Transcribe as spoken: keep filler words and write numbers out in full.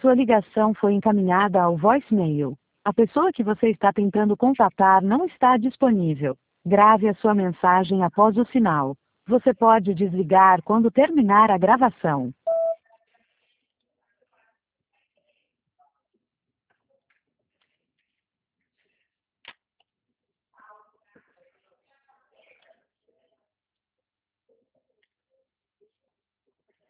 Sua ligação foi encaminhada ao voicemail. A pessoa que você está tentando contatar não está disponível. Grave a sua mensagem após o sinal. Você pode desligar quando terminar a gravação.